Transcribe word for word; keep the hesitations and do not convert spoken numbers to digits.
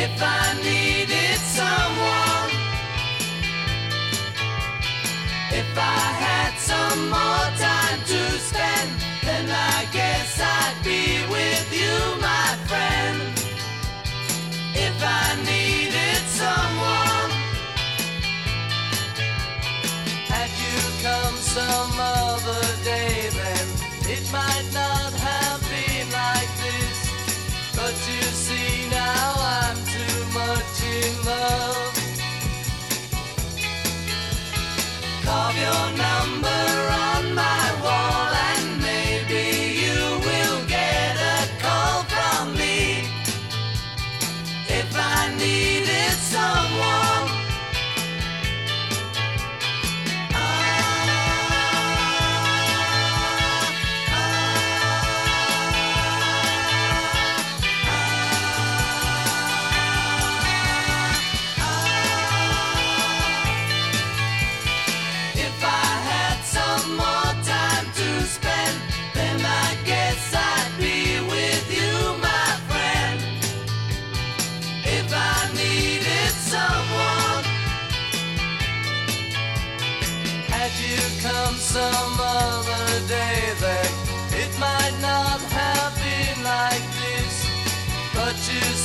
If I needed someone, if I had some more time to spend, then I guess I'd be with you, my friend. If I needed someone, had you come some other day, then it might not have been like this. But you see now I'm too much in love. Carve your number on my wall and maybe you will get a call from me. If I needed someone, some other day, then it might not have been like this. But you